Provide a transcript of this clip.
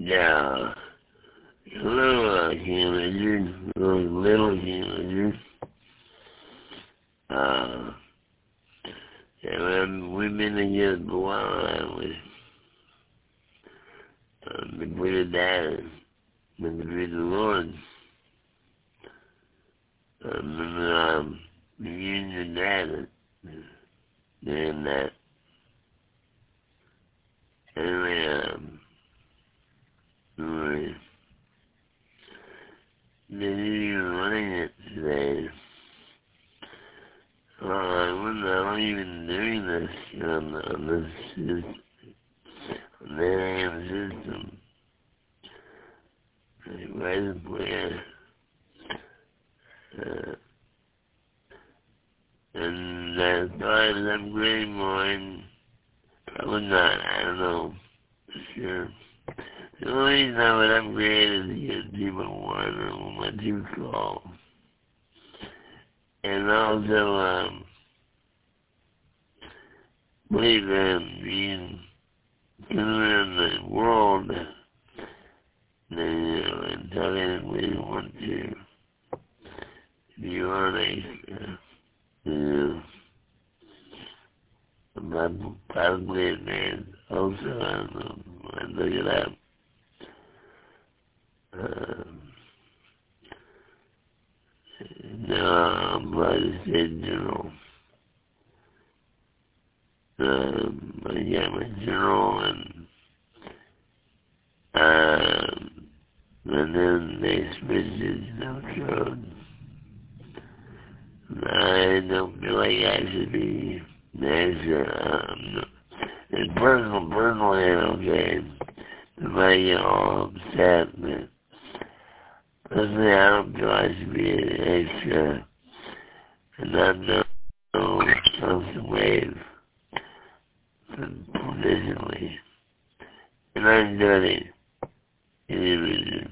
Yeah. Little teenagers, little teenagers. And we've been together for a while, haven't we? Before the dad, before the Lord. Me and your dad doing that. Anyway, didn't even running it today. I wasn't even doing this on the AM system. Like, right where, and I thought I was upgrading mine. Probably not, I don't know. Sure. The only reason I would upgrade is to get people one or my two calls. And also, believe in being in the world, and tell anybody you want to be honest, probably advanced also, I look it up. No, I'm about to say general. I got my general and then they switched it to no code. I don't feel like I should be next, it's personally, okay. If I get all upset, but personally, I don't feel I should be an extra and not know constant wave provisionally. And I'm doing it individually.